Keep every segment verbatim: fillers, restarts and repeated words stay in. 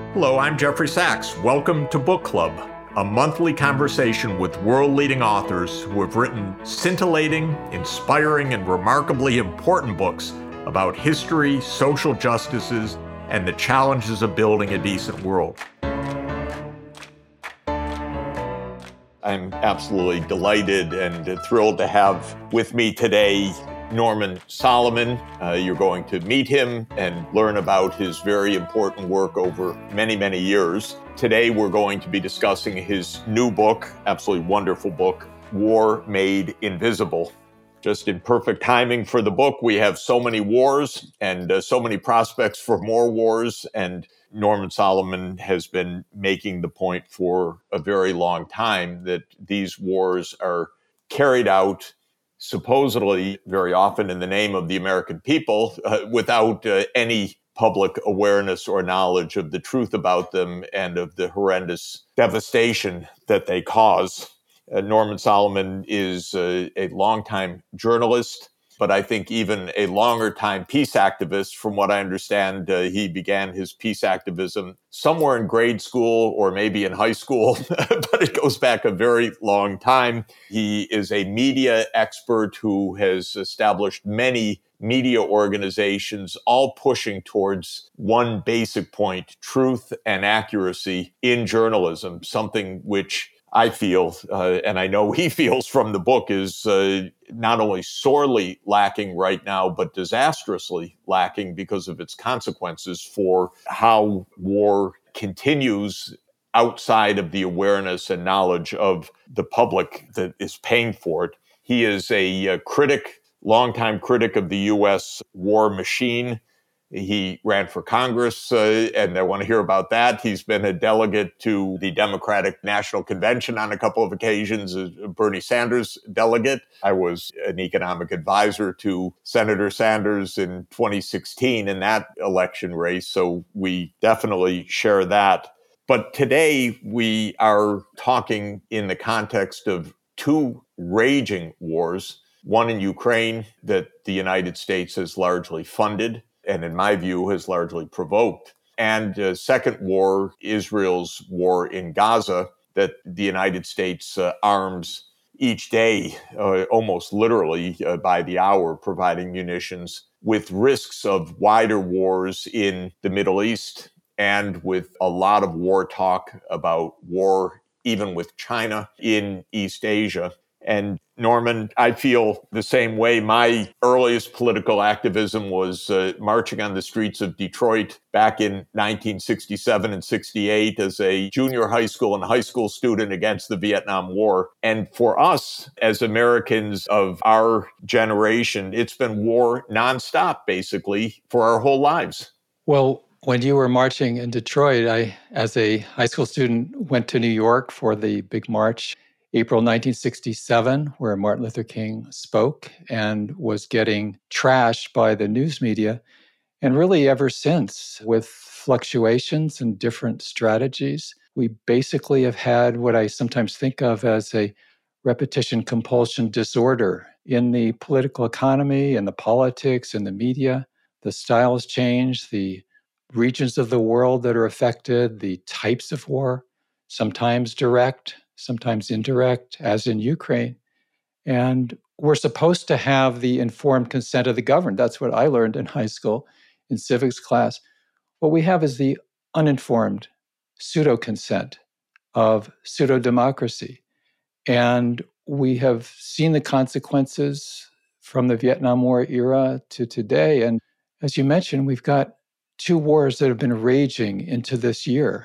Hello, I'm Jeffrey Sachs. Welcome to Book Club, a monthly conversation with world-leading authors who have written scintillating, inspiring, and remarkably important books about history, social justices, and the challenges of building a decent world. I'm absolutely delighted and thrilled to have with me today Norman Solomon. Uh, you're going to meet him and learn about his very important work over many, many years. Today, we're going to be discussing his new book, absolutely wonderful book, War Made Invisible. Just in perfect timing for the book, we have so many wars and uh, so many prospects for more wars. And Norman Solomon has been making the point for a very long time that these wars are carried out supposedly very often in the name of the American people, uh, without uh, any public awareness or knowledge of the truth about them and of the horrendous devastation that they cause. Uh, Norman Solomon is uh, a longtime journalist, but I think even a longer time peace activist. From what I understand, uh, he began his peace activism somewhere in grade school or maybe in high school, but it goes back a very long time. He is a media expert who has established many media organizations, all pushing towards one basic point: truth and accuracy in journalism, something which I feel, uh, and I know he feels from the book, is uh, not only sorely lacking right now, but disastrously lacking because of its consequences for how war continues outside of the awareness and knowledge of the public that is paying for it. He is a, a critic, longtime critic of the U S war machine. He ran for Congress, uh, and I want to hear about that. He's been a delegate to the Democratic National Convention on a couple of occasions, a Bernie Sanders delegate. I was an economic advisor to Senator Sanders in twenty sixteen in that election race, so we definitely share that. But today we are talking in the context of two raging wars, one in Ukraine that the United States has largely funded, and in my view, has largely provoked. And uh, second war, Israel's war in Gaza, that the United States uh, arms each day, uh, almost literally uh, by the hour, providing munitions, with risks of wider wars in the Middle East, and with a lot of war talk about war, even with China, in East Asia. And Norman, I feel the same way. My earliest political activism was uh, marching on the streets of Detroit back in nineteen sixty-seven and sixty-eight as a junior high school and high school student against the Vietnam War. And for us, as Americans of our generation, it's been war nonstop, basically, for our whole lives. Well, when you were marching in Detroit, I, as a high school student, went to New York for the big march, April nineteen sixty-seven, where Martin Luther King spoke and was getting trashed by the news media. And really ever since, with fluctuations and different strategies, we basically have had what I sometimes think of as a repetition compulsion disorder in the political economy and the politics and the media. The styles change, the regions of the world that are affected, the types of war, sometimes direct, sometimes indirect, as in Ukraine. And we're supposed to have the informed consent of the governed. That's what I learned in high school in civics class. What we have is the uninformed pseudo-consent of pseudo-democracy. And we have seen the consequences from the Vietnam War era to today. And as you mentioned, we've got two wars that have been raging into this year,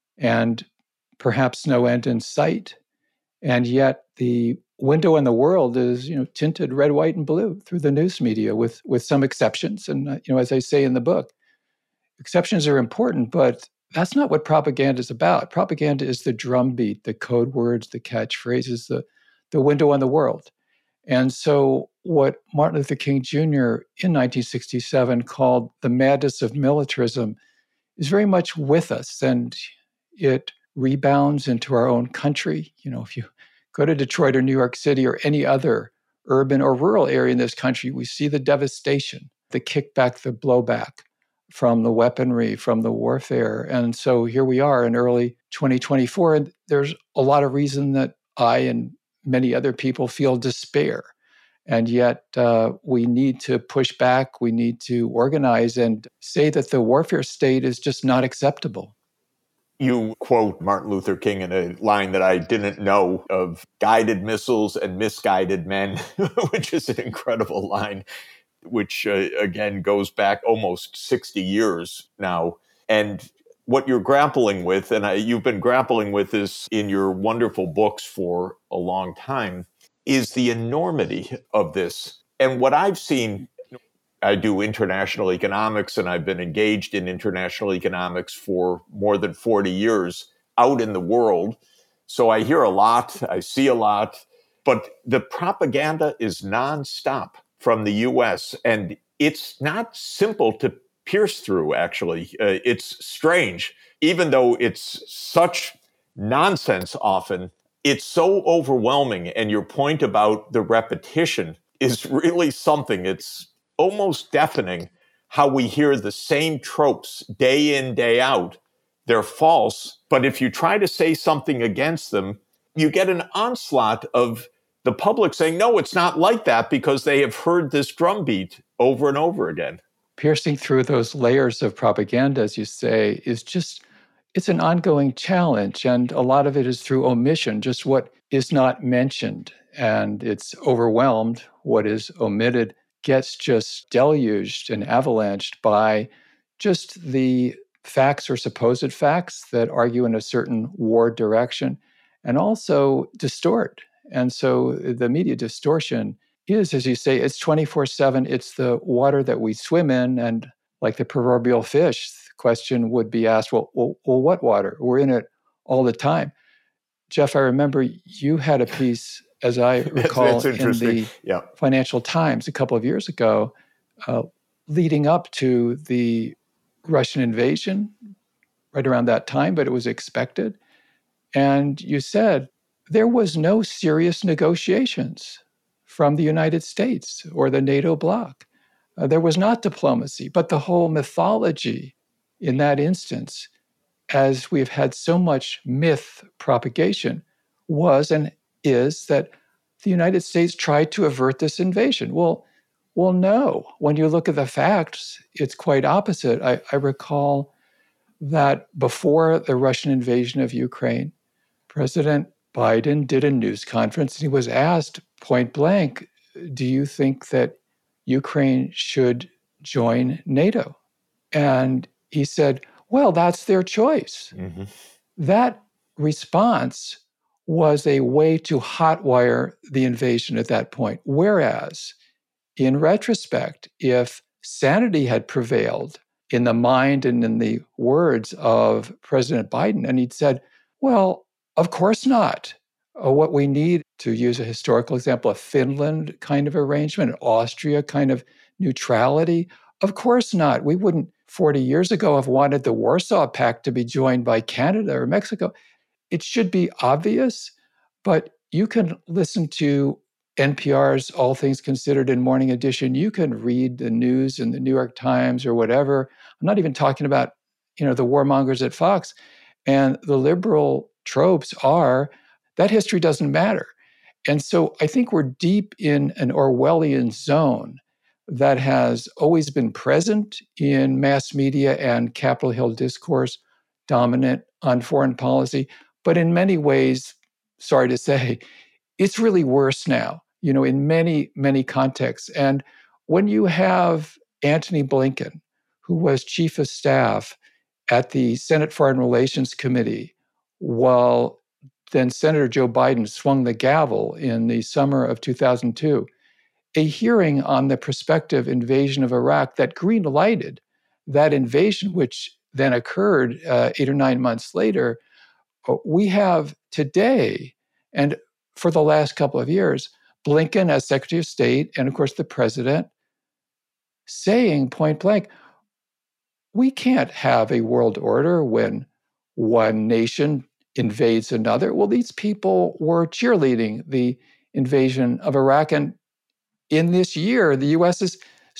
and perhaps no end in sight. And yet the window in the world is, you know, tinted red, white, and blue through the news media, with with some exceptions. And, uh, you know, as I say in the book, exceptions are important, but that's not what propaganda is about. Propaganda is the drumbeat, the code words, the catchphrases, the, the window on the world. And so what Martin Luther King Junior in nineteen sixty-seven called the madness of militarism is very much with us, and it rebounds into our own country. You know, if you go to Detroit or New York City or any other urban or rural area in this country, we see the devastation, the kickback, the blowback from the weaponry, from the warfare. And so here we are in early twenty twenty-four, and there's a lot of reason that I and many other people feel despair. And yet uh, we need to push back, we need to organize and say that the warfare state is just not acceptable. You quote Martin Luther King in a line that I didn't know of guided missiles and misguided men, which is an incredible line, which uh, again goes back almost sixty years now. And what you're grappling with, and I, you've been grappling with this in your wonderful books for a long time, is the enormity of this. And what I've seen, I do international economics, and I've been engaged in international economics for more than forty years out in the world. So I hear a lot, I see a lot, but the propaganda is nonstop from the U S, and it's not simple to pierce through, actually. Uh, it's strange. Even though it's such nonsense often, it's so overwhelming. And your point about the repetition is really something. It's almost deafening how we hear the same tropes day in, day out. They're false, but if you try to say something against them, you get an onslaught of the public saying, no, it's not like that, because they have heard this drumbeat over and over again. Piercing through those layers of propaganda, as you say, is just, it's an ongoing challenge. And a lot of it is through omission, just what is not mentioned. And it's overwhelmed. What is omitted gets just deluged and avalanched by just the facts or supposed facts that argue in a certain war direction and also distort. And so the media distortion is, as you say, it's twenty-four seven. It's the water that we swim in. And like the proverbial fish, the question would be asked, well, well, well, what water? We're in it all the time. Jeff, I remember you had a piece, as I recall, that's, that's in the yeah. Financial Times a couple of years ago, uh, leading up to the Russian invasion, right around that time, but it was expected. And you said there was no serious negotiations from the United States or the NATO bloc. Uh, there was not diplomacy, but the whole mythology in that instance, as we've had so much myth propagation, was and is that the United States tried to avert this invasion. Well, well, no. When you look at the facts, it's quite opposite. I, I recall that before the Russian invasion of Ukraine, President Biden did a news conference and he was asked point blank, do you think that Ukraine should join NATO? And he said, well, that's their choice. Mm-hmm. That response was a way to hotwire the invasion at that point. Whereas, in retrospect, if sanity had prevailed in the mind and in the words of President Biden, and he'd said, well, of course not. Uh, what we need, to use a historical example, a Finland kind of arrangement, an Austria kind of neutrality, of course not. We wouldn't forty years ago have wanted the Warsaw Pact to be joined by Canada or Mexico. It should be obvious, but you can listen to N P R's All Things Considered in Morning Edition. You can read the news in the New York Times or whatever. I'm not even talking about, you know, the warmongers at Fox. And the liberal tropes are that history doesn't matter. And so I think we're deep in an Orwellian zone that has always been present in mass media and Capitol Hill discourse, dominant on foreign policy. But in many ways, sorry to say, it's really worse now, you know, in many, many contexts. And when you have Antony Blinken, who was chief of staff at the Senate Foreign Relations Committee, while then Senator Joe Biden swung the gavel in the summer of two thousand two, a hearing on the prospective invasion of Iraq that green-lighted that invasion, which then occurred uh, eight or nine months later. We have today, and for the last couple of years, Blinken as Secretary of State, and of course the president, saying point blank, we can't have a world order when one nation invades another. Well, these people were cheerleading the invasion of Iraq. And in this year, the U S has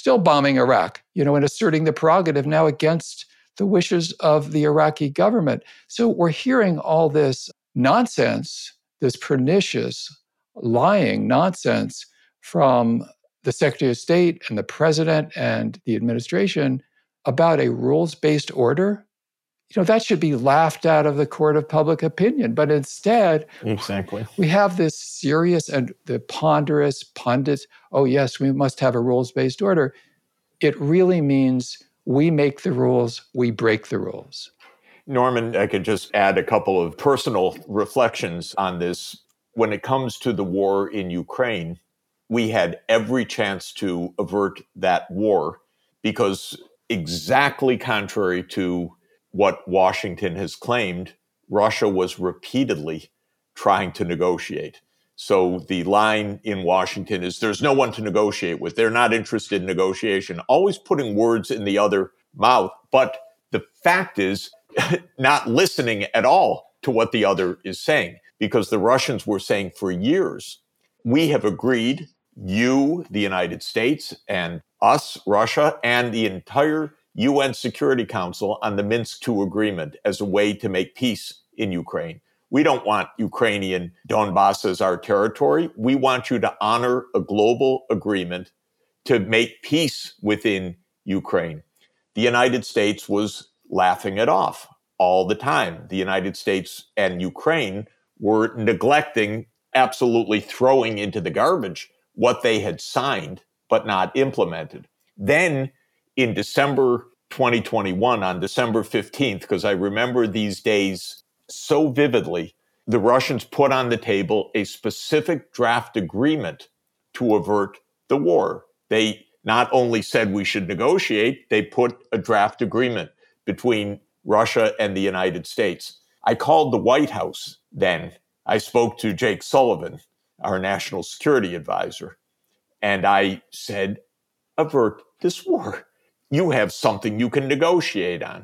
still bombing Iraq, you know, and asserting the prerogative now against the wishes of the Iraqi government. So we're hearing all this nonsense, this pernicious, lying nonsense from the Secretary of State and the president and the administration about a rules-based order. You know, that should be laughed out of the court of public opinion. But instead, exactly, we have this serious and the ponderous pundits, oh, yes, we must have a rules-based order. It really means we make the rules, we break the rules. Norman, I could just add a couple of personal reflections on this. When it comes to the war in Ukraine, we had every chance to avert that war because exactly contrary to what Washington has claimed, Russia was repeatedly trying to negotiate. So the line in Washington is there's no one to negotiate with. They're not interested in negotiation, always putting words in the other mouth. But the fact is not listening at all to what the other is saying, because the Russians were saying for years, we have agreed, you, the United States, and us, Russia, and the entire U N Security Council on the Minsk two agreement as a way to make peace in Ukraine. We don't want Ukrainian Donbass as our territory. We want you to honor a global agreement to make peace within Ukraine. The United States was laughing it off all the time. The United States and Ukraine were neglecting, absolutely throwing into the garbage what they had signed but not implemented. Then in December twenty twenty-one, on December fifteenth, because I remember these days so vividly, the Russians put on the table a specific draft agreement to avert the war. They not only said we should negotiate, they put a draft agreement between Russia and the United States. I called the White House then. I spoke to Jake Sullivan, our national security advisor, and I said, avert this war. You have something you can negotiate on.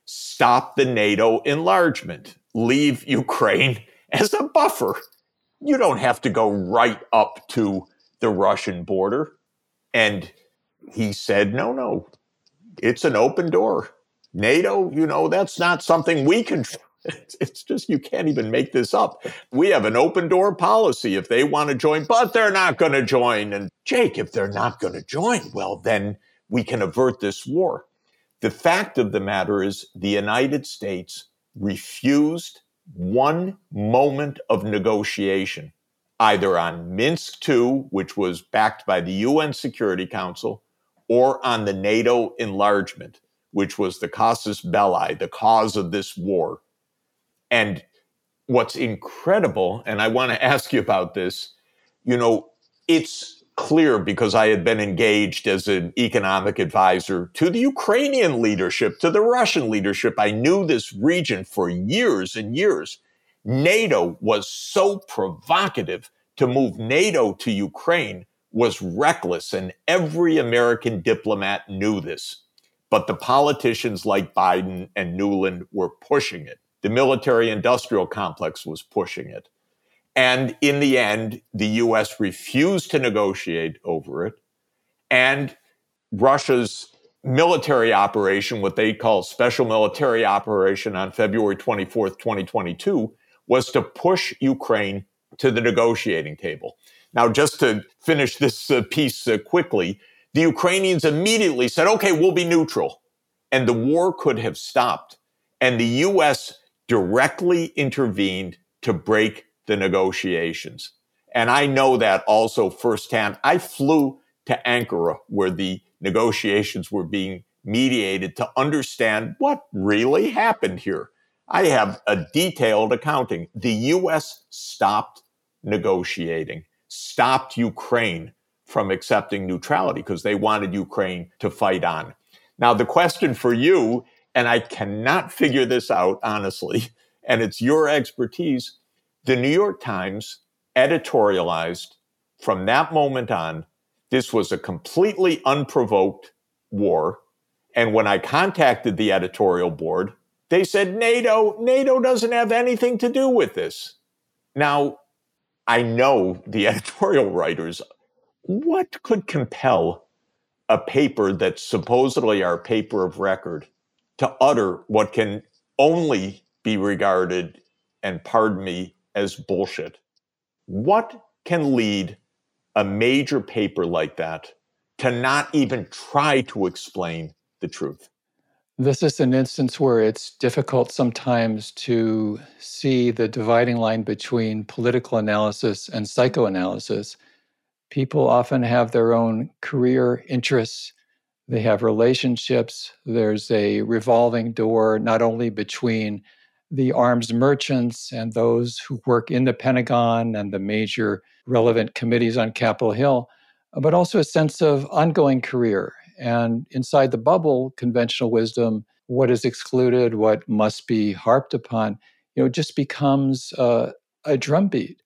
Stop the NATO enlargement. Leave Ukraine as a buffer. You don't have to go right up to the Russian border. And he said, no, no, it's an open door. NATO, you know, that's not something we control. It's just, you can't even make this up. We have an open door policy if they want to join, but they're not going to join. And Jake, if they're not going to join, well, then we can avert this war. The fact of the matter is the United States refused one moment of negotiation, either on Minsk two, which was backed by the U N Security Council, or on the NATO enlargement, which was the casus belli, the cause of this war. And what's incredible, and I want to ask you about this, you know, it's clear because I had been engaged as an economic advisor to the Ukrainian leadership, to the Russian leadership. I knew this region for years and years. NATO was so provocative. To move NATO to Ukraine was reckless, and every American diplomat knew this. But the politicians like Biden and Nuland were pushing it. The military-industrial complex was pushing it. And in the end, the U S refused to negotiate over it. And Russia's military operation, what they call special military operation on February twenty-fourth, twenty twenty-two, was to push Ukraine to the negotiating table. Now, just to finish this uh, piece uh, quickly, the Ukrainians immediately said, okay, we'll be neutral. And the war could have stopped. And the U S directly intervened to break the negotiations. And I know that also firsthand. I flew to Ankara, where the negotiations were being mediated, to understand what really happened here. I have a detailed accounting. The U S stopped negotiating, stopped Ukraine from accepting neutrality because they wanted Ukraine to fight on. Now, the question for you, and I cannot figure this out, honestly, and it's your expertise, the New York Times editorialized from that moment on, this was a completely unprovoked war. And when I contacted the editorial board, they said, NATO, NATO doesn't have anything to do with this. Now, I know the editorial writers, what could compel a paper that's supposedly our paper of record to utter what can only be regarded, and pardon me, as bullshit? What can lead a major paper like that to not even try to explain the truth? This is an instance where it's difficult sometimes to see the dividing line between political analysis and psychoanalysis. People often have their own career interests. They have relationships. There's a revolving door, not only between the arms merchants and those who work in the Pentagon and the major relevant committees on Capitol Hill, but also a sense of ongoing career. And inside the bubble, conventional wisdom, what is excluded, what must be harped upon, you know, just becomes uh, a drumbeat.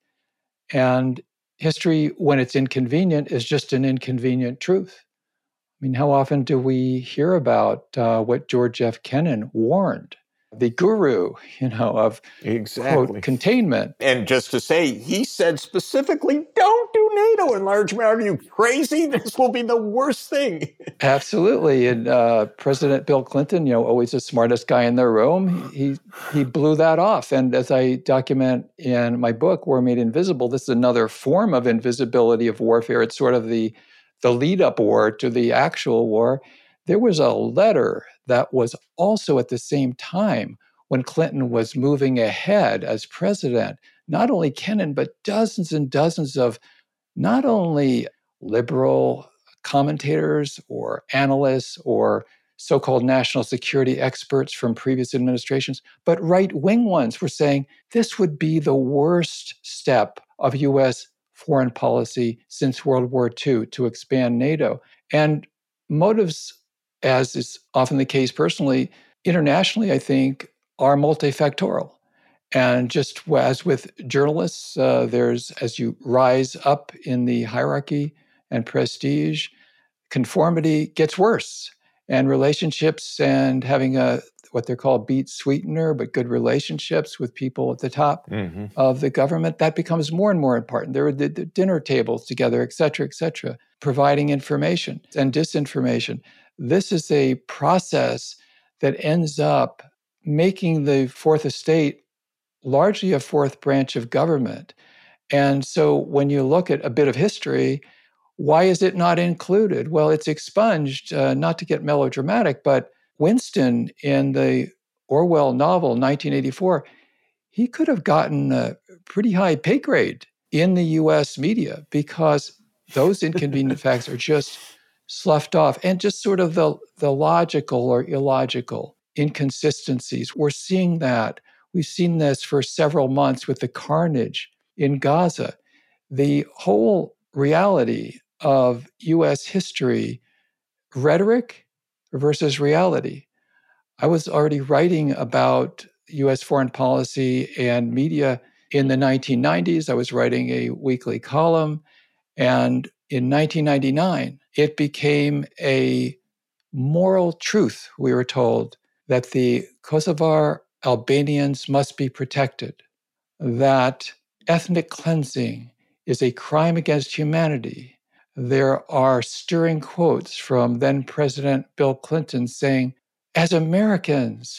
And history, when it's inconvenient, is just an inconvenient truth. I mean, how often do we hear about uh, what George F. Kennan warned, the guru, you know, of exactly. quote, containment? And just to say, he said specifically, don't do NATO enlargement. Are you crazy? This will be the worst thing. Absolutely. And uh, President Bill Clinton, you know, always the smartest guy in the room, he he blew that off. And as I document in my book, War Made Invisible, this is another form of invisibility of warfare. It's sort of the the lead-up war to the actual war. There was a letter that was also at the same time when Clinton was moving ahead as president. Not only Kennan, but dozens and dozens of not only liberal commentators or analysts or so-called national security experts from previous administrations, but right-wing ones were saying this would be the worst step of U S foreign policy since World War Two to expand NATO. And motives, as is often the case personally, internationally, I think, are multifactorial. And just as with journalists, uh, there's, as you rise up in the hierarchy and prestige, conformity gets worse. And relationships and having a what they're called beat sweetener, but good relationships with people at the top mm-hmm. of the government, that becomes more and more important. There are the, the dinner tables together, et cetera, et cetera, providing information and disinformation. This is a process that ends up making the fourth estate largely a fourth branch of government. And so when you look at a bit of history, why is it not included? Well, it's expunged, uh, not to get melodramatic, but Winston in the Orwell novel, nineteen eighty-four, he could have gotten a pretty high pay grade in the U S media because those inconvenient facts are just sloughed off. And just sort of the, the logical or illogical inconsistencies. We're seeing that. We've seen this for several months with the carnage in Gaza. The whole reality of U S history, rhetoric versus reality. I was already writing about U S foreign policy and media in the nineteen nineties. I was writing a weekly column. And in nineteen ninety-nine, it became a moral truth, we were told, that the Kosovar Albanians must be protected, that ethnic cleansing is a crime against humanity. There are stirring quotes from then President Bill Clinton saying, as Americans,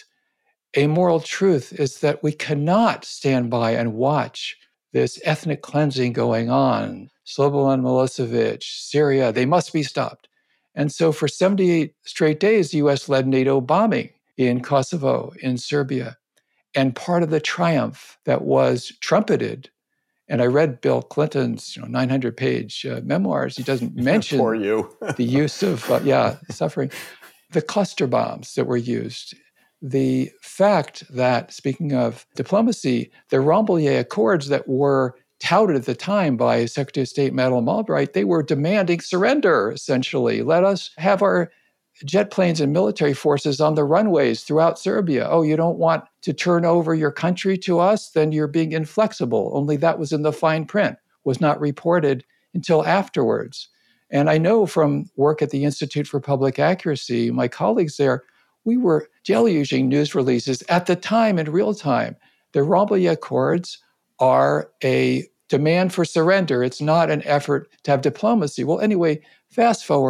a moral truth is that we cannot stand by and watch this ethnic cleansing going on. Slobodan Milosevic, Syria, they must be stopped. And so for seventy-eight straight days, the U S led NATO bombing in Kosovo, in Serbia. And part of the triumph that was trumpeted, and I read Bill Clinton's you know, nine hundred page uh, memoirs. He doesn't mention For you. the use of, uh, yeah, suffering. The cluster bombs that were used. The fact that, speaking of diplomacy, the Rambouillet Accords that were touted at the time by Secretary of State Madeleine Albright, they were demanding surrender, essentially. Let us have our jet planes and military forces on the runways throughout Serbia. Oh, you don't want to turn over your country to us? Then you're being inflexible. Only that was in the fine print, was not reported until afterwards. And I know from work at the Institute for Public Accuracy, my colleagues there, we were deluging news releases at the time in real time. The Rambouillet Accords are a demand for surrender. It's not an effort to have diplomacy. Well, anyway, fast forward,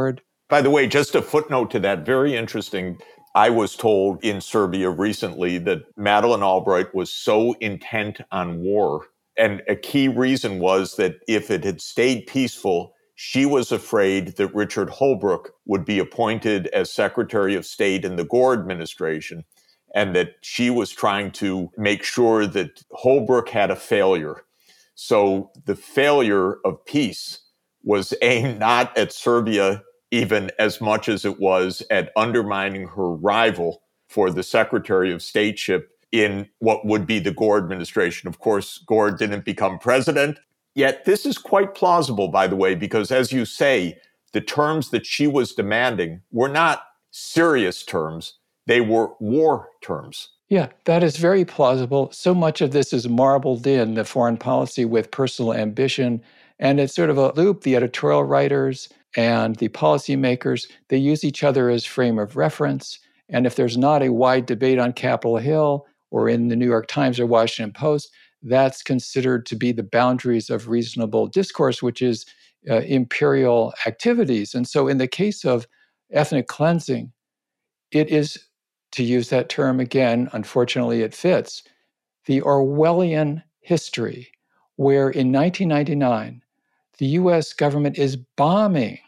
By the way, just a footnote to that, very interesting. I was told in Serbia recently that Madeleine Albright was so intent on war. And a key reason was that if it had stayed peaceful, she was afraid that Richard Holbrooke would be appointed as Secretary of State in the Gore administration, and that she was trying to make sure that Holbrooke had a failure. So the failure of peace was aimed not at Serbia even as much as it was at undermining her rival for the Secretary of Stateship in what would be the Gore administration. Of course, Gore didn't become president. Yet this is quite plausible, by the way, because as you say, the terms that she was demanding were not serious terms. They were war terms. Yeah, that is very plausible. So much of this is marbled in the foreign policy with personal ambition. And it's sort of a loop. The editorial writers and the policymakers, they use each other as frame of reference. And if there's not a wide debate on Capitol Hill or in the New York Times or Washington Post, that's considered to be the boundaries of reasonable discourse, which is uh, imperial activities. And so in the case of ethnic cleansing, it is, to use that term again, unfortunately it fits, the Orwellian history, where in nineteen ninety-nine, the U S government is bombing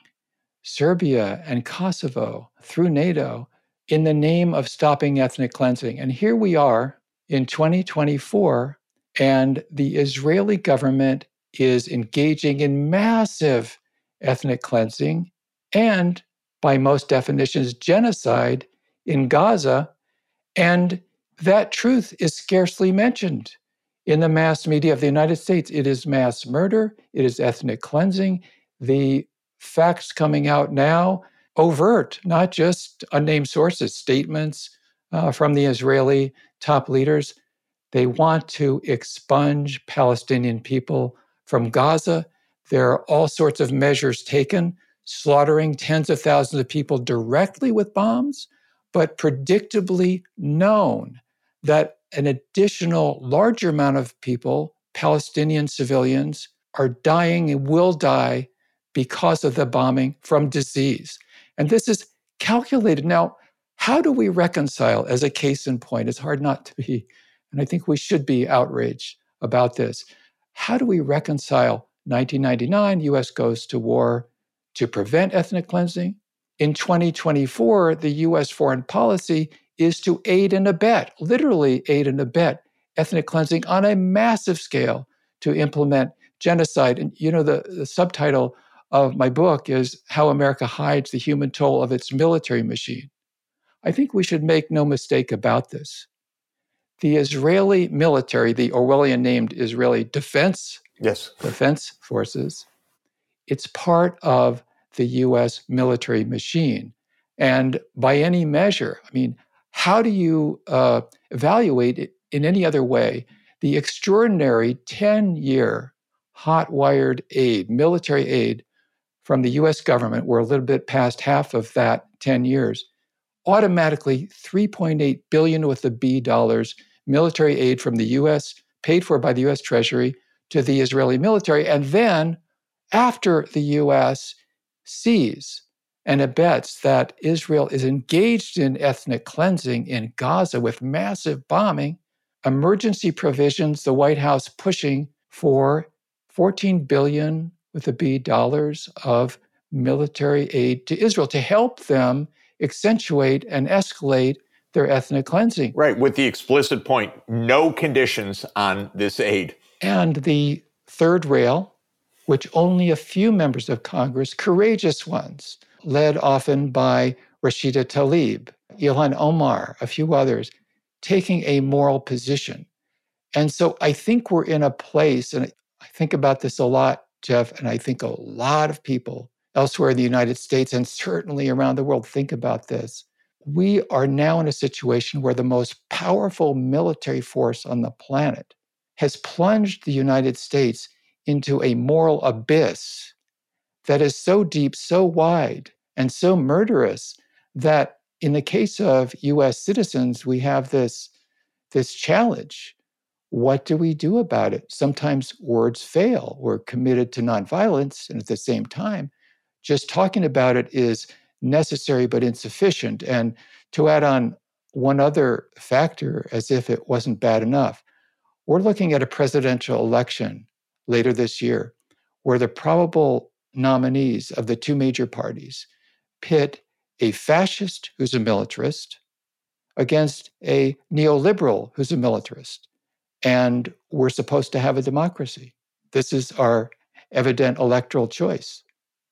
Serbia and Kosovo through NATO in the name of stopping ethnic cleansing. And here we are in twenty twenty-four, and the Israeli government is engaging in massive ethnic cleansing and, by most definitions, genocide in Gaza. And that truth is scarcely mentioned in the mass media of the United States. It is mass murder. It is ethnic cleansing. The facts coming out now, overt, not just unnamed sources, statements uh, from the Israeli top leaders. They want to expunge Palestinian people from Gaza. There are all sorts of measures taken, slaughtering tens of thousands of people directly with bombs, but predictably known that an additional larger amount of people, Palestinian civilians, are dying and will die because of the bombing from disease. And this is calculated. Now, how do we reconcile, as a case in point, it's hard not to be, and I think we should be outraged about this. How do we reconcile nineteen ninety-nine, U S goes to war to prevent ethnic cleansing? In twenty twenty-four, the U S foreign policy is to aid and abet, literally aid and abet, ethnic cleansing on a massive scale to implement genocide. And you know, the, the subtitle of my book is How America Hides the Human Toll of Its Military Machine. I think we should make no mistake about this. The Israeli military, the Orwellian named Israeli Defense, yes. Defense Forces, it's part of the U S military machine. And by any measure, I mean, how do you uh, evaluate it in any other way the extraordinary ten-year hot-wired aid, military aid from the U S government, we're a little bit past half of that ten years, automatically three point eight billion dollars with the B dollars military aid from the U S, paid for by the U S Treasury, to the Israeli military. And then after the U S sees and abets that Israel is engaged in ethnic cleansing in Gaza with massive bombing, emergency provisions, the White House pushing for fourteen billion dollars with a B dollars of military aid to Israel to help them accentuate and escalate their ethnic cleansing. Right, with the explicit point, no conditions on this aid. And the third rail, which only a few members of Congress, courageous ones, led often by Rashida Tlaib, Ilhan Omar, a few others, taking a moral position. And so I think we're in a place, and I think about this a lot, Jeff, and I think a lot of people elsewhere in the United States and certainly around the world think about this. We are now in a situation where the most powerful military force on the planet has plunged the United States into a moral abyss that is so deep, so wide, and so murderous that in the case of U S citizens, we have this, this challenge. What do we do about it? Sometimes words fail. We're committed to nonviolence, and at the same time, just talking about it is necessary but insufficient. And to add on one other factor, as if it wasn't bad enough, we're looking at a presidential election later this year where the probable nominees of the two major parties pit a fascist who's a militarist against a neoliberal who's a militarist. And we're supposed to have a democracy. This is our evident electoral choice.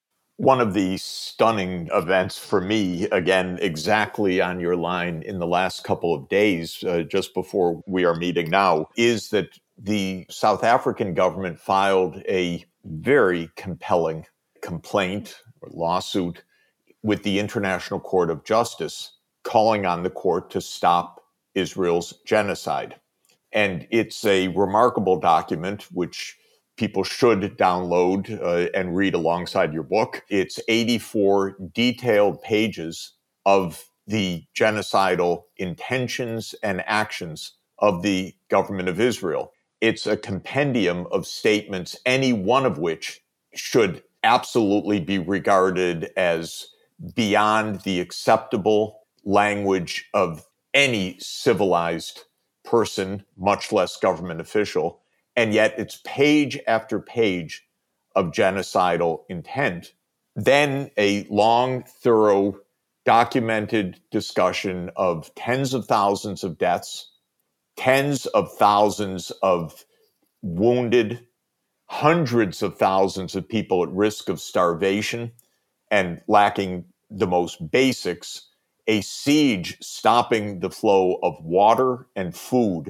One of the stunning events for me, again, exactly on your line in the last couple of days, uh, just before we are meeting now, is that the South African government filed a very compelling complaint or lawsuit with the International Court of Justice, calling on the court to stop Israel's genocide. And it's a remarkable document, which people should download uh, and read alongside your book. It's eighty-four detailed pages of the genocidal intentions and actions of the government of Israel. It's a compendium of statements, any one of which should absolutely be regarded as beyond the acceptable language of any civilized person, much less government official. And yet it's page after page of genocidal intent. Then a long, thorough, documented discussion of tens of thousands of deaths, tens of thousands of wounded, hundreds of thousands of people at risk of starvation and lacking the most basics, a siege stopping the flow of water and food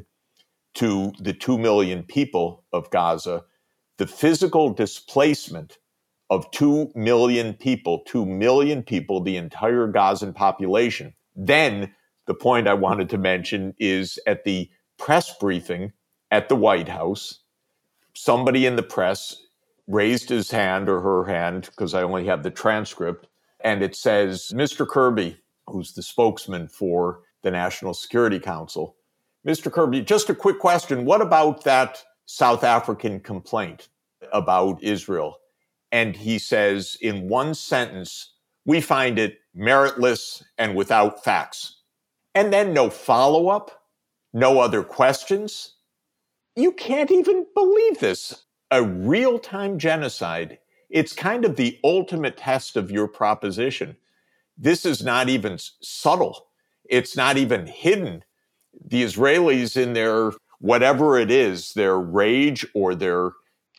to the two million people of Gaza, the physical displacement of two million people, two million people, the entire Gazan population. Then the point I wanted to mention is at the press briefing at the White House, somebody in the press raised his hand or her hand, because I only have the transcript, and it says, Mister Kirby, who's the spokesman for the National Security Council, Mister Kirby, just a quick question. What about that South African complaint about Israel? And he says, in one sentence, we find it meritless and without facts. And then no follow-up, no other questions. You can't even believe this. A real-time genocide, it's kind of the ultimate test of your proposition. This is not even subtle. It's not even hidden. The Israelis, in their whatever it is, their rage or their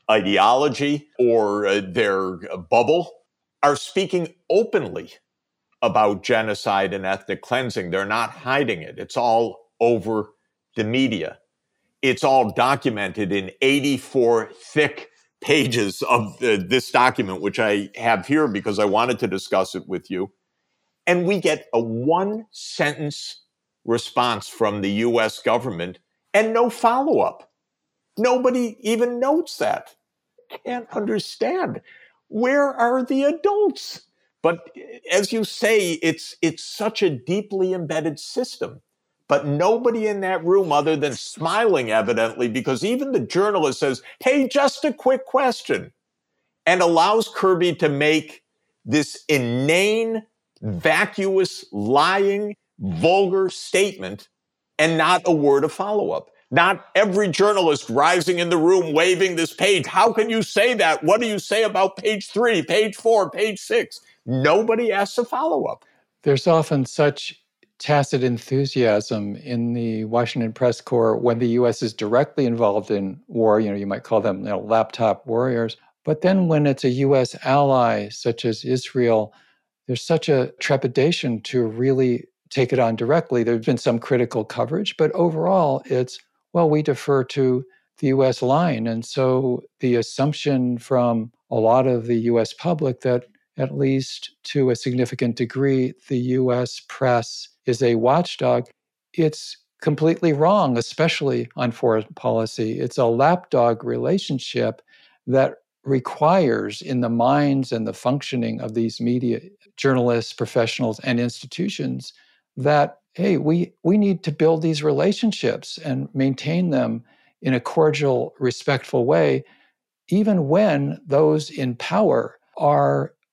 ideology or uh, their bubble, are speaking openly about genocide and ethnic cleansing. They're not hiding it. It's all over the media. It's all documented in eighty-four thick pages of the, this document, which I have here because I wanted to discuss it with you. And we get a one-sentence response from the U S government and no follow-up. Nobody even notes that. Can't understand. Where are the adults? But as you say, it's it's such a deeply embedded system. But nobody in that room, other than smiling evidently, because even the journalist says, hey, just a quick question, and allows Kirby to make this inane, vacuous, lying, vulgar statement and not a word of follow-up. Not every journalist rising in the room waving this page. How can you say that? What do you say about page three, page four, page six? Nobody asks a follow-up. There's often such tacit enthusiasm in the Washington Press Corps when the U S is directly involved in war. You know, you might call them, you know, laptop warriors. But then when it's a U S ally, such as Israel, there's such a trepidation to really take it on directly. There's been some critical coverage, but overall it's, well, we defer to the U S line. And so the assumption from a lot of the U S public that at least to a significant degree, the U S press is a watchdog, it's completely wrong, especially on foreign policy. It's a lapdog relationship that requires, in the minds and the functioning of these media journalists, professionals, and institutions, that, hey, we, we need to build these relationships and maintain them in a cordial, respectful way, even when those in power are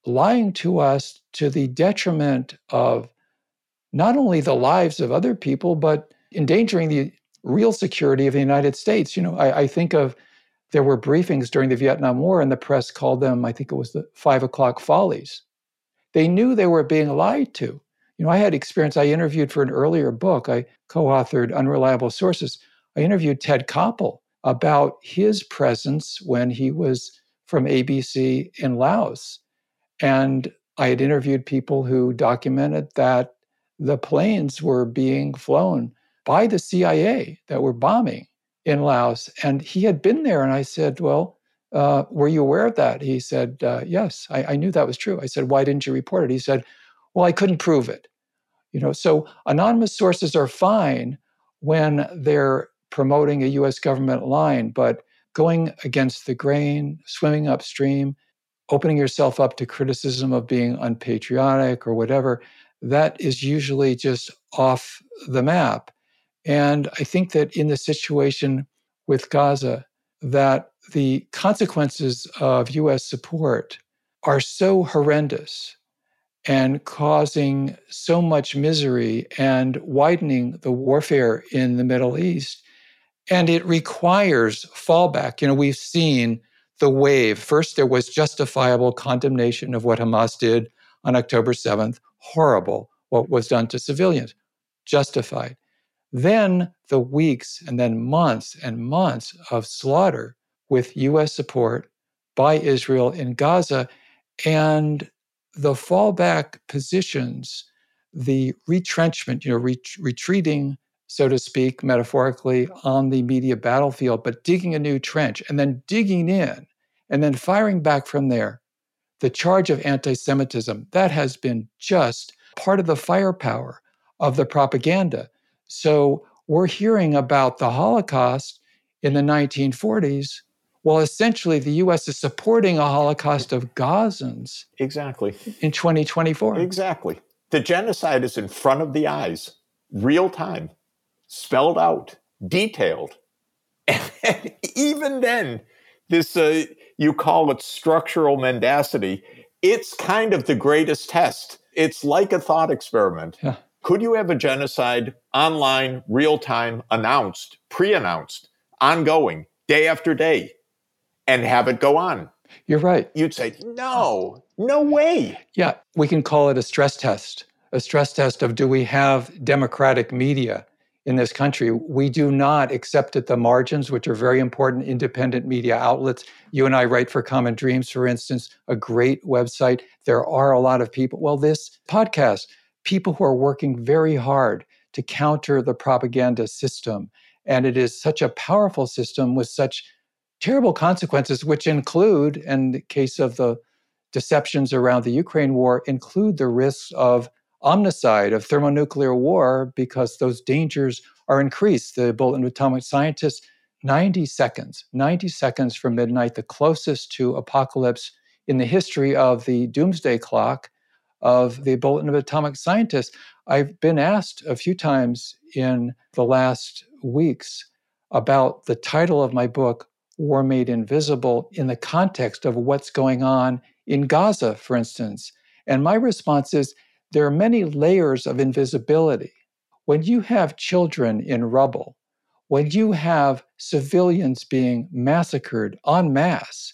lying to us to the detriment of not only the lives of other people, but endangering the real security of the United States. You know, I, I think of, there were briefings during the Vietnam War, and the press called them, I think it was the five o'clock follies. They knew they were being lied to. You know, I had experience. I interviewed for an earlier book. I co-authored Unreliable Sources. I interviewed Ted Koppel about his presence when he was from A B C in Laos. And I had interviewed people who documented that the planes were being flown by the C I A that were bombing in Laos. And he had been there. And I said, well, uh, were you aware of that? He said, uh, yes, I, I knew that was true. I said, why didn't you report it? He said, well, I couldn't prove it. You know, so anonymous sources are fine when they're promoting a U S government line, but going against the grain, swimming upstream, opening yourself up to criticism of being unpatriotic or whatever, that is usually just off the map. And I think that in the situation with Gaza, that the consequences of U S support are so horrendous and causing so much misery and widening the warfare in the Middle East. And it requires fallback. You know, we've seen the wave. First, there was justifiable condemnation of what Hamas did on October seventh. Horrible, what was done to civilians. Justified. Then the weeks and then months and months of slaughter with U S support by Israel in Gaza, and the fallback positions, the retrenchment, you know, ret- retreating, so to speak, metaphorically, on the media battlefield, but digging a new trench and then digging in and then firing back from there. The charge of anti-Semitism, that has been just part of the firepower of the propaganda. So we're hearing about the Holocaust in the nineteen forties. Well, essentially, the U S is supporting a Holocaust of Gazans. Exactly. In twenty twenty-four. Exactly. The genocide is in front of the eyes, real time, spelled out, detailed. And even then, this, uh, you call it structural mendacity, it's kind of the greatest test. It's like a thought experiment. Yeah. Could you have a genocide online, real time, announced, pre-announced, ongoing, day after day, and have it go on? You're right. You'd say, no, no way. Yeah, we can call it a stress test, a stress test of, do we have democratic media in this country? We do not, except at the margins, which are very important independent media outlets. You and I write for Common Dreams, for instance, a great website. There are a lot of people. Well, this podcast, people who are working very hard to counter the propaganda system. And it is such a powerful system with such terrible consequences, which include, in the case of the deceptions around the Ukraine war, include the risks of omnicide, of thermonuclear war, because those dangers are increased. The Bulletin of Atomic Scientists, ninety seconds, ninety seconds from midnight, the closest to apocalypse in the history of the doomsday clock of the Bulletin of Atomic Scientists. I've been asked a few times in the last weeks about the title of my book, War Made Invisible, in the context of what's going on in Gaza, for instance. And my response is, there are many layers of invisibility. When you have children in rubble, when you have civilians being massacred en masse,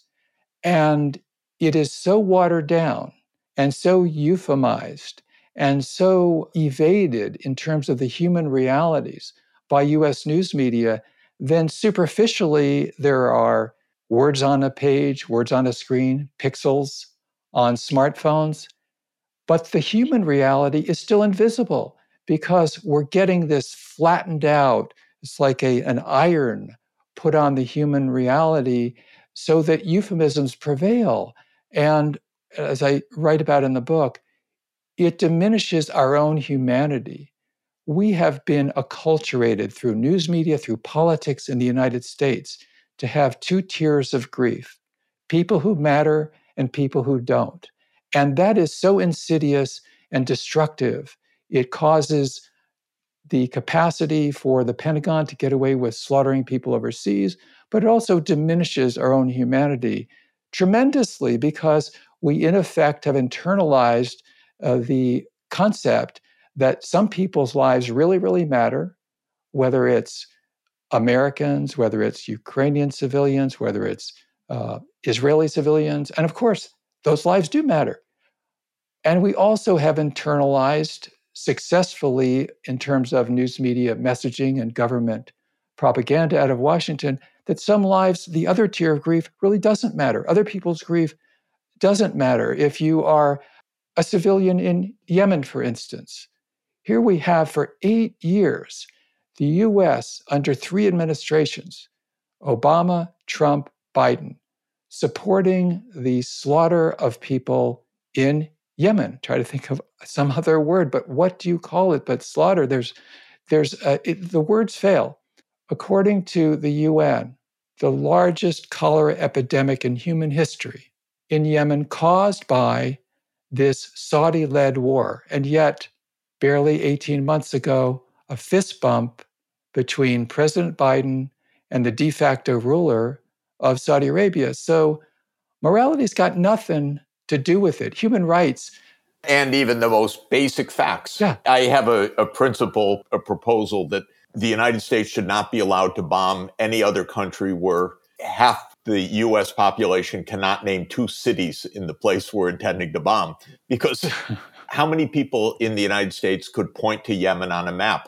and it is so watered down and so euphemized and so evaded in terms of the human realities by U S news media, then superficially there are words on a page, words on a screen, pixels on smartphones. But the human reality is still invisible because we're getting this flattened out. It's like a, an iron put on the human reality so that euphemisms prevail. And as I write about in the book, it diminishes our own humanity. We have been acculturated through news media, through politics in the United States, to have two tiers of grief, people who matter and people who don't. And that is so insidious and destructive. It causes the capacity for the Pentagon to get away with slaughtering people overseas, but it also diminishes our own humanity tremendously, because we in effect have internalized uh, the concept that some people's lives really, really matter, whether it's Americans, whether it's Ukrainian civilians, whether it's uh, Israeli civilians. And of course, those lives do matter. And we also have internalized successfully in terms of news media messaging and government propaganda out of Washington that some lives, the other tier of grief really doesn't matter. Other people's grief doesn't matter. If you are a civilian in Yemen, for instance, here we have for eight years, the U S under three administrations, Obama, Trump, Biden, supporting the slaughter of people in Yemen. Try to think of some other word, but what do you call it but slaughter? There's, there's uh, it, the words fail. According to the U N, the largest cholera epidemic in human history in Yemen caused by this Saudi-led war. And yet, barely eighteen months ago, a fist bump between President Biden and the de facto ruler of Saudi Arabia. So morality's got nothing to do with it. Human rights. And even the most basic facts. Yeah. I have a, a principle, a proposal that the United States should not be allowed to bomb any other country where half the U S population cannot name two cities in the place we're intending to bomb. Because how many people in the United States could point to Yemen on a map?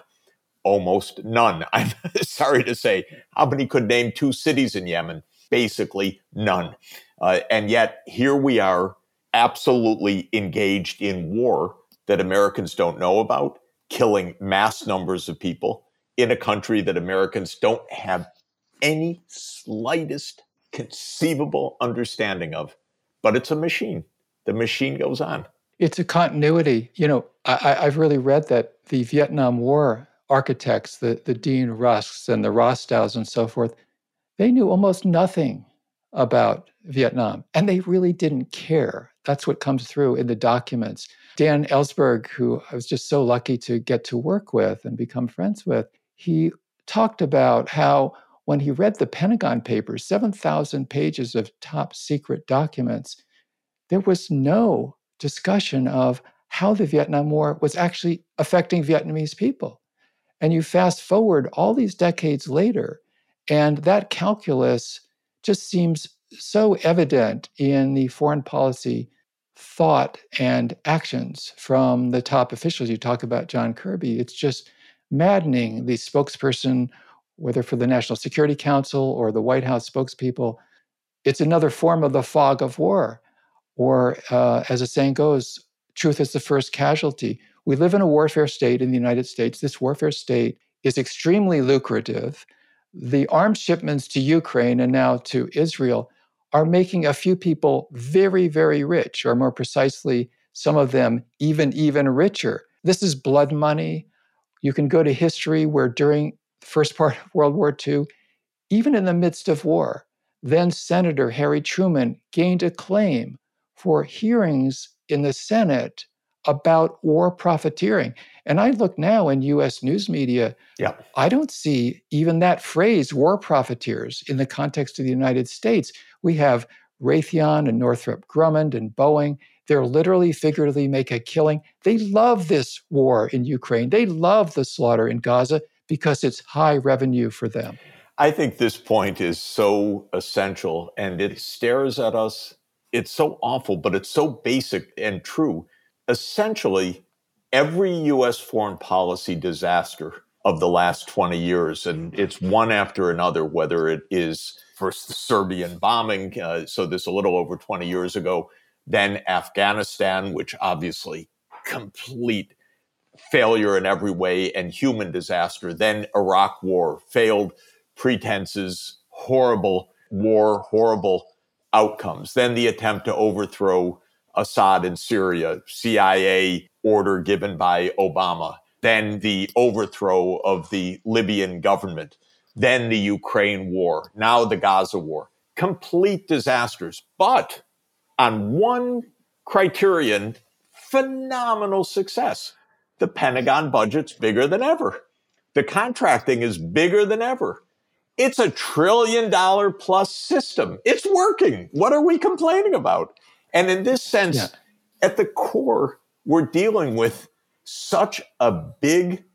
Almost none. I'm sorry to say. How many could name two cities in Yemen? Basically none. Uh, and yet here we are, absolutely engaged in war that Americans don't know about, killing mass numbers of people in a country that Americans don't have any slightest conceivable understanding of. But it's a machine. The machine goes on. It's a continuity. You know, I, I've really read that the Vietnam War architects, the, the Dean Rusks and the Rostows and so forth, they knew almost nothing about Vietnam, and they really didn't care. That's what comes through in the documents. Dan Ellsberg, who I was just so lucky to get to work with and become friends with, he talked about how when he read the Pentagon Papers, seven thousand pages of top secret documents, there was no discussion of how the Vietnam War was actually affecting Vietnamese people. And you fast forward all these decades later, and that calculus just seems so evident in the foreign policy thought and actions from the top officials. You talk about John Kirby. It's just maddening. The spokesperson, whether for the National Security Council or the White House spokespeople, it's another form of the fog of war. Or uh, as the saying goes, truth is the first casualty. We live in a warfare state in the United States. This warfare state is extremely lucrative. The arms shipments to Ukraine and now to Israel are making a few people very, very rich, or more precisely, some of them even, even richer. This is blood money. You can go to history where during the first part of World War Two, even in the midst of war, then Senator Harry Truman gained acclaim for hearings in the Senate about war profiteering. And I look now in U S news media, yeah. I don't see even that phrase, war profiteers, in the context of the United States. We have Raytheon and Northrop Grumman and Boeing. They're literally, figuratively make a killing. They love this war in Ukraine. They love the slaughter in Gaza because it's high revenue for them. I think this point is so essential, and it stares at us. It's so awful, but it's so basic and true. Essentially, every U S foreign policy disaster of the last twenty years, and it's one after another, whether it is first the Serbian bombing, uh, so this a little over twenty years ago, then Afghanistan, which obviously complete failure in every way and human disaster, then Iraq war, failed pretenses, horrible war, horrible outcomes, then the attempt to overthrow Assad in Syria, C I A order given by Obama, then the overthrow of the Libyan government, then the Ukraine war, now the Gaza war. Complete disasters. But on one criterion, phenomenal success. The Pentagon budget's bigger than ever. The contracting is bigger than ever. It's a trillion dollar plus system. It's working. What are we complaining about? And in this sense, Yeah. at the core, we're dealing with such a big,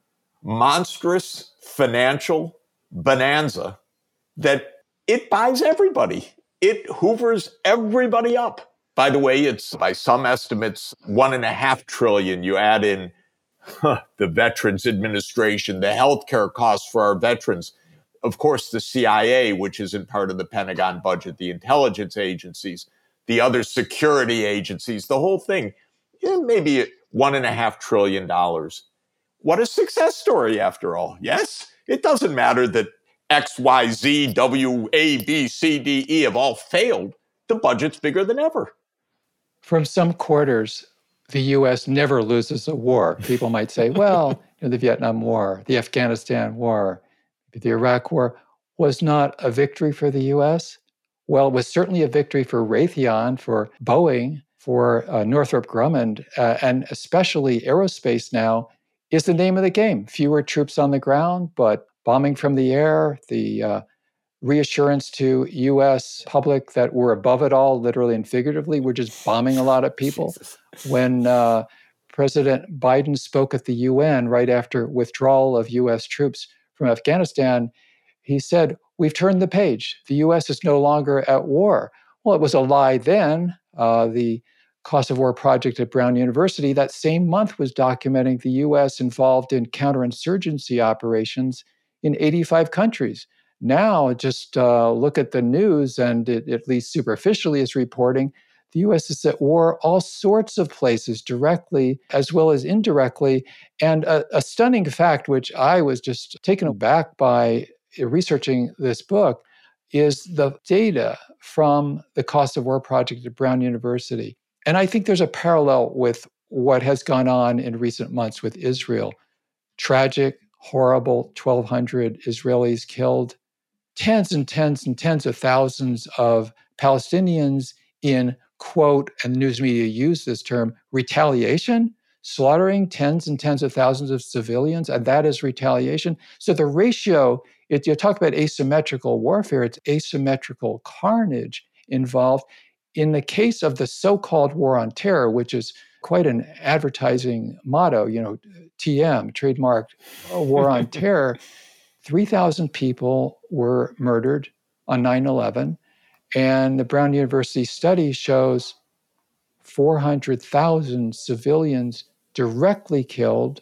monstrous financial bonanza that it buys everybody. It hoovers everybody up. By the way, it's by some estimates, one and a half trillion. You add in huh, the Veterans Administration, the healthcare costs for our veterans, of course, the C I A, which isn't part of the Pentagon budget, the intelligence agencies, the other security agencies, the whole thing, yeah, maybe one and a half trillion dollars. What a success story, after all. Yes, it doesn't matter that X, Y, Z, W, A, B, C, D, E have all failed. The budget's bigger than ever. From some quarters, the U S never loses a war. People might say, well, you know, the Vietnam War, the Afghanistan War, the Iraq War was not a victory for the U S. Well, it was certainly a victory for Raytheon, for Boeing, for uh, Northrop Grumman, uh, and especially aerospace now is the name of the game. Fewer troops on the ground, but bombing from the air, the uh, reassurance to U S public that we're above it all, literally and figuratively. We're just bombing a lot of people. When uh, President Biden spoke at the U N right after withdrawal of U S troops from Afghanistan, he said, we've turned the page. The U S is no longer at war. Well, it was a lie then. Uh, the Cost of War Project at Brown University that same month was documenting the U S involved in counterinsurgency operations in eighty-five countries. Now, just uh, look at the news, and it, at least superficially is reporting the U S is at war all sorts of places, directly as well as indirectly. And a, a stunning fact, which I was just taken aback by researching this book, is the data from the Cost of War Project at Brown University. And I think there's a parallel with what has gone on in recent months with Israel. Tragic, horrible, twelve hundred Israelis killed, tens and tens and tens of thousands of Palestinians in, quote, and the news media use this term, retaliation, slaughtering tens and tens of thousands of civilians, and that is retaliation. So the ratio, it, you talk about asymmetrical warfare, it's asymmetrical carnage involved. In the case of the so-called war on terror, which is quite an advertising motto, you know, T M, trademarked war on terror, three thousand people were murdered on nine eleven, and the Brown University study shows four hundred thousand civilians directly killed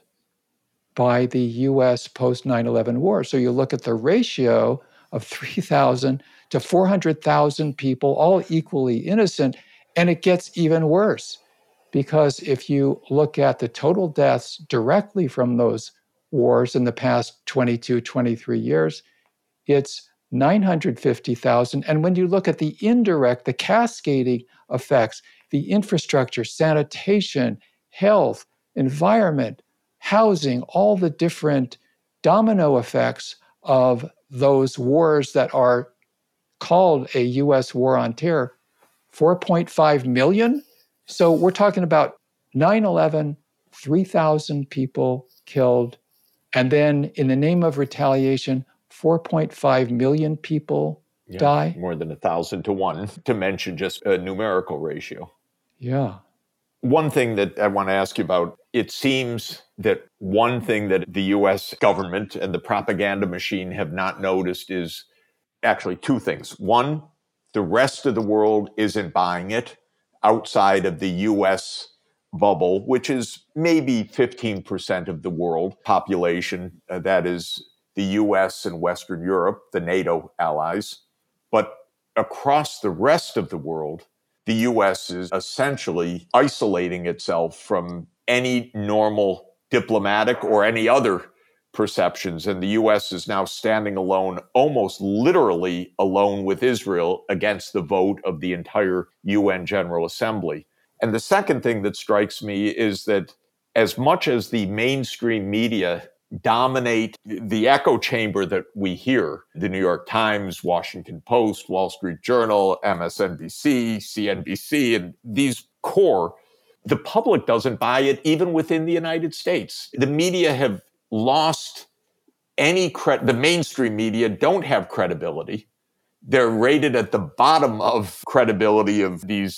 by the U S post nine eleven war. So you look at the ratio of three thousand to four hundred thousand people, all equally innocent, and it gets even worse. Because if you look at the total deaths directly from those wars in the past twenty-two, twenty-three years, it's nine hundred fifty thousand. And when you look at the indirect, the cascading effects, the infrastructure, sanitation, health, environment, housing, all the different domino effects of those wars that are called a U S war on terror, four point five million. So we're talking about nine eleven, three thousand people killed, and then in the name of retaliation, four point five million people yeah, die. More than a thousand to one, to mention just a numerical ratio. Yeah. One thing that I want to ask you about, it seems that one thing that the U S government and the propaganda machine have not noticed is actually two things. One, the rest of the world isn't buying it outside of the U S bubble, which is maybe fifteen percent of the world population. Uh, that is the U S and Western Europe, the NATO allies. But across the rest of the world, the U S is essentially isolating itself from any normal diplomatic or any other perceptions. And the U S is now standing alone, almost literally alone with Israel against the vote of the entire U N General Assembly. And the second thing that strikes me is that as much as the mainstream media dominate the echo chamber that we hear, the New York Times, Washington Post, Wall Street Journal, M S N B C, C N B C, and these core, the public doesn't buy it even within the United States. The media have lost any credit. The mainstream media don't have credibility. They're rated at the bottom of credibility of these uh,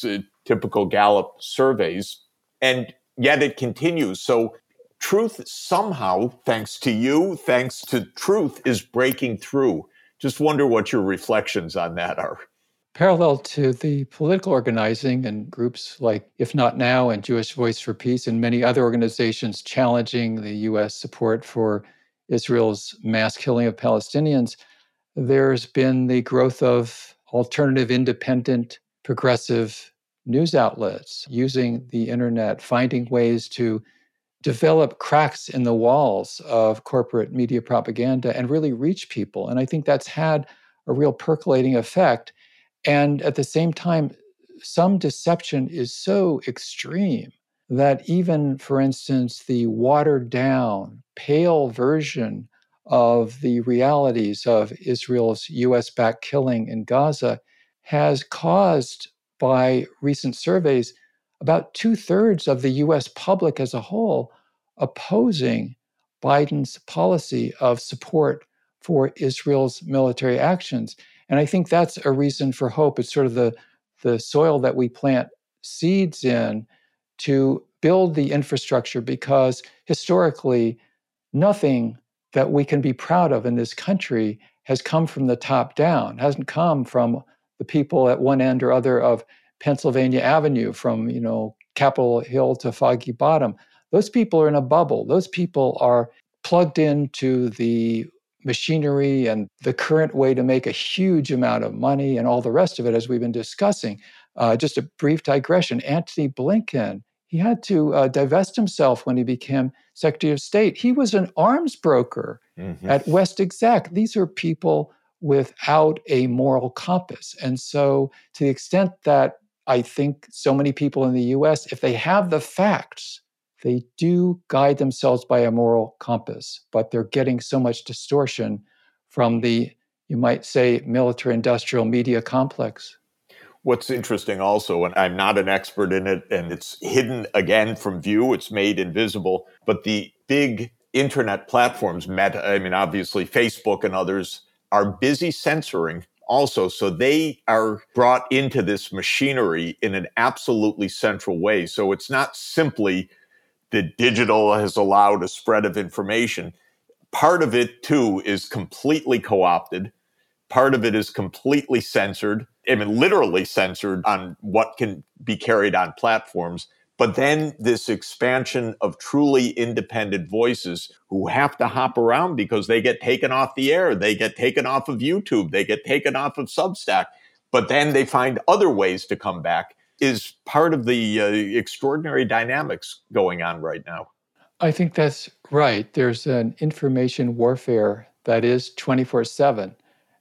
typical Gallup surveys, and yet it continues. So truth somehow, thanks to you, thanks to truth, is breaking through. Just wonder what your reflections on that are. Parallel to the political organizing and groups like If Not Now and Jewish Voice for Peace and many other organizations challenging the U S support for Israel's mass killing of Palestinians, there's been the growth of alternative, independent, progressive news outlets using the internet, finding ways to develop cracks in the walls of corporate media propaganda and really reach people. And I think that's had a real percolating effect. And at the same time, some deception is so extreme that even, for instance, the watered down, pale version of the realities of Israel's U S-backed killing in Gaza has caused, by recent surveys, about two-thirds of the U S public as a whole opposing Biden's policy of support for Israel's military actions. And I think that's a reason for hope. It's sort of the, the soil that we plant seeds in to build the infrastructure, because historically, nothing that we can be proud of in this country has come from the top down, hasn't come from the people at one end or other of Pennsylvania Avenue, from, you know, Capitol Hill to Foggy Bottom. Those people are in a bubble. Those people are plugged into the machinery and the current way to make a huge amount of money and all the rest of it, as we've been discussing. Uh, just a brief digression. Antony Blinken, he had to uh, divest himself when he became Secretary of State. He was an arms broker mm-hmm. at West Exec. These are people without a moral compass. And so to the extent that I think so many people in the U S, if they have the facts, they do guide themselves by a moral compass, but they're getting so much distortion from the, you might say, military-industrial media complex. What's interesting also, and I'm not an expert in it, and it's hidden again from view, it's made invisible, but the big internet platforms, Meta, I mean, obviously Facebook and others, are busy censoring also. So they are brought into this machinery in an absolutely central way. So it's not simply that digital has allowed a spread of information. Part of it, too, is completely co-opted. Part of it is completely censored, I mean, literally censored on what can be carried on platforms. But then this expansion of truly independent voices who have to hop around because they get taken off the air, they get taken off of YouTube, they get taken off of Substack, but then they find other ways to come back, is part of the uh, extraordinary dynamics going on right now. I think that's right. There's an information warfare that is twenty-four seven.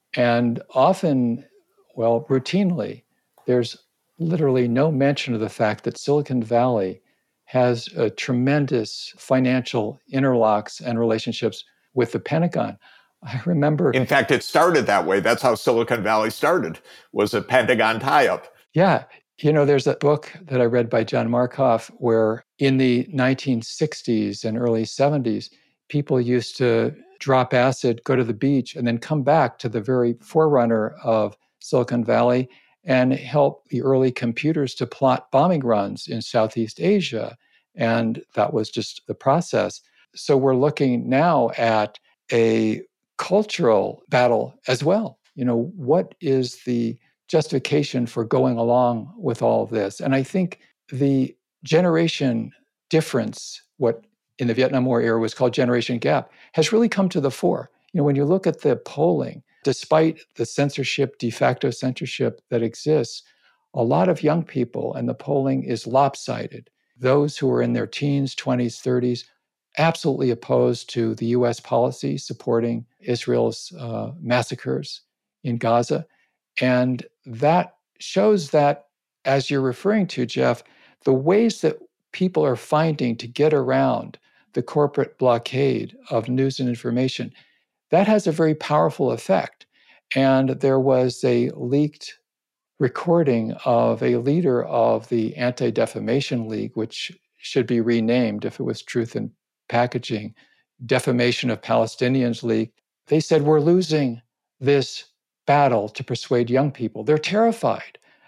And often, well, routinely, there's literally no mention of the fact that Silicon Valley has a tremendous financial interlocks and relationships with the Pentagon. I remember... In fact, it started that way. That's how Silicon Valley started, was a Pentagon tie-up. Yeah. You know, there's a book that I read by John Markoff where in the nineteen sixties and early seventies, people used to drop acid, go to the beach, and then come back to the very forerunner of Silicon Valley and help the early computers to plot bombing runs in Southeast Asia. And that was just the process. So we're looking now at a cultural battle as well. You know, what is the justification for going along with all of this? And I think the generation difference, what in the Vietnam War era was called generation gap, has really come to the fore. You know, when you look at the polling, despite the censorship, de facto censorship that exists, a lot of young people, and the polling is lopsided. Those who are in their teens, twenties, thirties, absolutely opposed to the U S policy supporting Israel's uh, massacres in Gaza. And that shows that, as you're referring to, Jeff, the ways that people are finding to get around the corporate blockade of news and information, that has a very powerful effect. And there was a leaked recording of a leader of the Anti-Defamation League, which should be renamed if it was Truth in Packaging, Defamation of Palestinians League. They said, we're losing this battle to persuade young people. They're terrified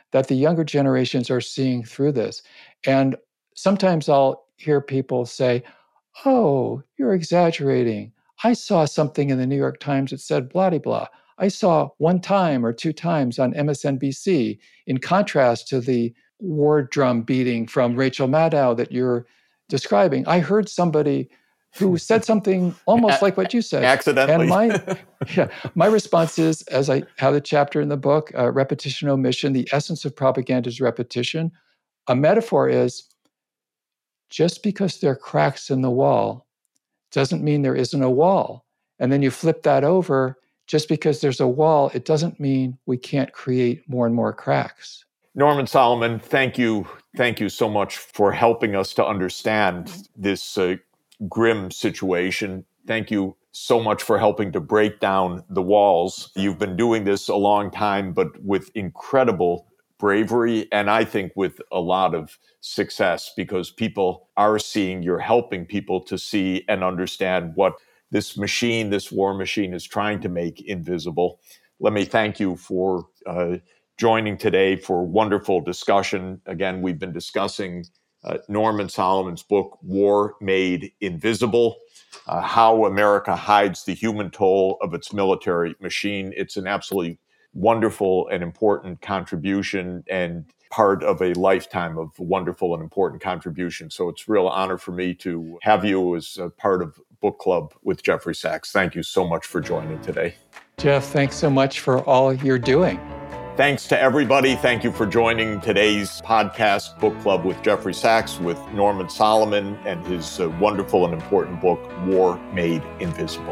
that the younger generations are seeing through this. And sometimes I'll hear people say, oh, you're exaggerating. I saw something in the New York Times that said blah, blah, blah. I saw one time or two times on M S N B C, in contrast to the war drum beating from Rachel Maddow that you're describing. I heard somebody who said something almost like what you said. Accidentally. And my, yeah, my response is, as I have a chapter in the book, uh, repetition, omission, the essence of propaganda is repetition. A metaphor is, just because there are cracks in the wall doesn't mean there isn't a wall. And then you flip that over, just because there's a wall, it doesn't mean we can't create more and more cracks. Norman Solomon, thank you. Thank you so much for helping us to understand this uh, grim situation. Thank you so much for helping to break down the walls. You've been doing this a long time, but with incredible bravery, and I think with a lot of success, because people are seeing, you're helping people to see and understand what this machine, this war machine, is trying to make invisible. Let me thank you for uh, joining today for wonderful discussion. Again, we've been discussing uh, Norman Solomon's book, War Made Invisible, uh, How America Hides the Human Toll of Its Military Machine. It's an absolutely wonderful and important contribution and part of a lifetime of wonderful and important contribution. So it's a real honor for me to have you as a part of Book Club with Jeffrey Sachs. Thank you so much for joining today. Jeff, thanks so much for all you're doing. Thanks to everybody. Thank you for joining today's podcast, Book Club with Jeffrey Sachs, with Norman Solomon and his uh, wonderful and important book, War Made Invisible.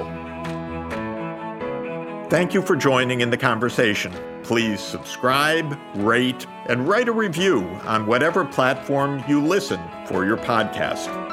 Thank you for joining in the conversation. Please subscribe, rate, and write a review on whatever platform you listen for your podcast.